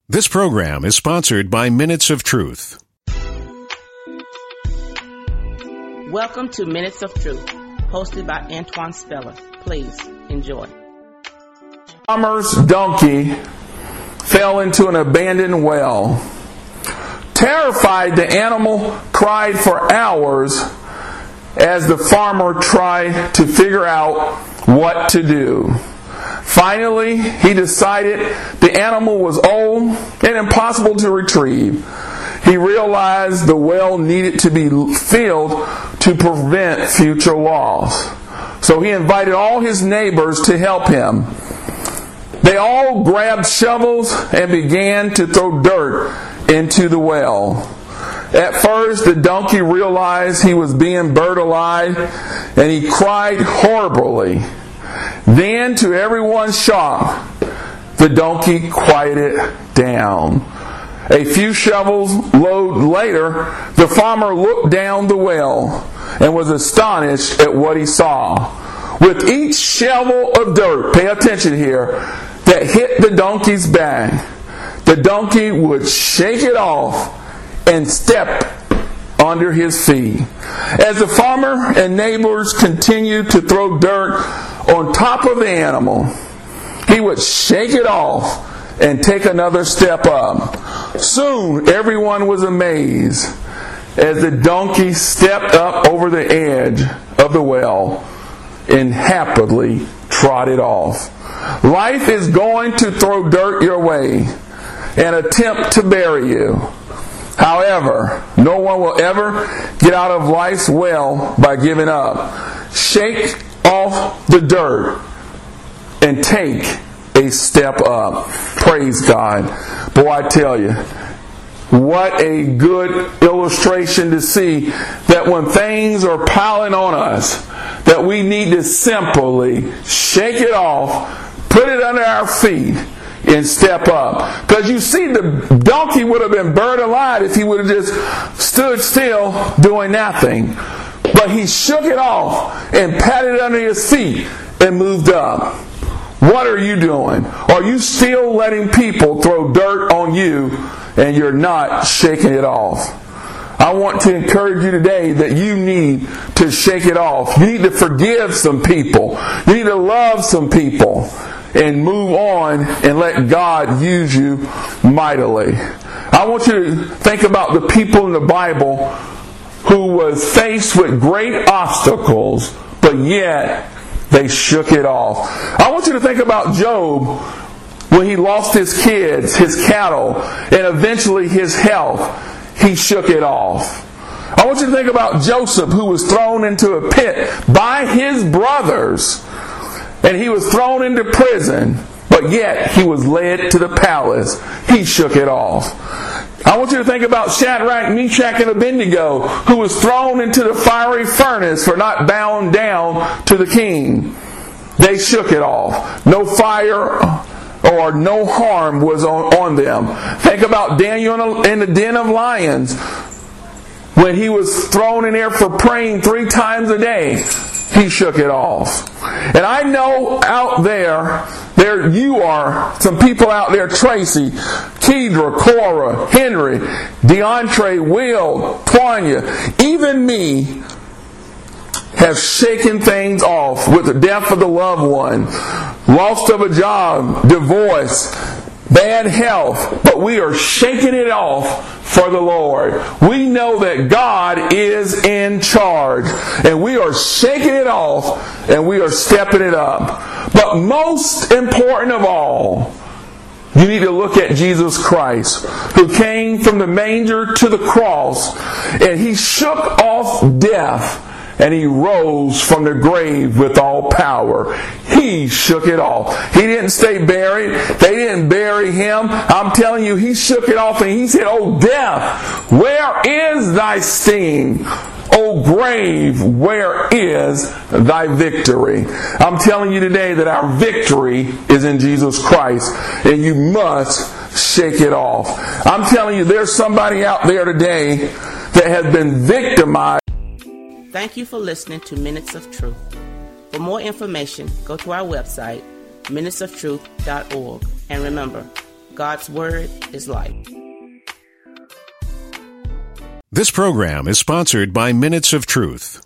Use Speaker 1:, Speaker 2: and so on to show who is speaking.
Speaker 1: This program is sponsored by Minutes of Truth.
Speaker 2: Welcome to Minutes of Truth, hosted by Antoine Speller. Please enjoy.
Speaker 3: Farmer's donkey fell into an abandoned well. Terrified, the animal cried for hours as the farmer tried to figure out what to do. Finally, he decided the animal was old and impossible to retrieve. He realized the well needed to be filled to prevent future loss. So he invited all his neighbors to help him. They all grabbed shovels and began to throw dirt into the well. At first, the donkey realized he was being buried alive, and he cried horribly. Then, to everyone's shock, the donkey quieted down. A few shovels load later, the farmer looked down the well and was astonished at what he saw. With each shovel of dirt, pay attention here, that hit the donkey's back, the donkey would shake it off and step under his feet. As the farmer and neighbors continued to throw dirt on top of the animal, he would shake it off and take another step up. Soon everyone was amazed as the donkey stepped up over the edge of the well and happily trotted off. Life is going to throw dirt your way and attempt to bury you. However, no one will ever get out of life's well by giving up. Shake off the dirt and take a step up. Praise God. Boy, I tell you, what a good illustration to see that when things are piling on us, that we need to simply shake it off, put it under our feet, and step up. Because you see, the donkey would have been buried alive if he would have just stood still doing nothing. But he shook it off and patted it under his feet and moved up. What are you doing? Are you still letting people throw dirt on you and you're not shaking it off? I want to encourage you today that you need to shake it off. You need to forgive some people. You need to love some people and move on and let God use you mightily. I want you to think about the people in the Bible who was faced with great obstacles, but yet they shook it off. I want you to think about Job when he lost his kids, his cattle, and eventually his health. He shook it off. I want you to think about Joseph, who was thrown into a pit by his brothers, and he was thrown into prison, but yet he was led to the palace. He shook it off. I want you to think about Shadrach, Meshach, and Abednego, who was thrown into the fiery furnace for not bowing down to the king. They shook it off. No fire or no harm was on them. Think about Daniel in the den of lions when he was thrown in there for praying 3 times a day. He shook it off. And I know out there you are, some people out there, Tracy, Kedra, Cora, Henry, DeAndre, Will, Twanya, even me, have shaken things off with the death of the loved one, loss of a job, divorce, bad health, but we are shaking it off for the Lord. We know that God is in charge, and we are shaking it off, and we are stepping it up. But most important of all, you need to look at Jesus Christ, who came from the manger to the cross, and He shook off death, and He rose from the grave with all power. He shook it off. He didn't stay buried. They didn't bury Him. I'm telling you, He shook it off and He said, "Oh death, where is thy sting? O grave, where is thy victory?" I'm telling you today that our victory is in Jesus Christ, and you must shake it off. I'm telling you, there's somebody out there today that has been victimized.
Speaker 2: Thank you for listening to Minutes of Truth. For more information, go to our website, minutesoftruth.org. And remember, God's Word is life.
Speaker 1: This program is sponsored by Minutes of Truth.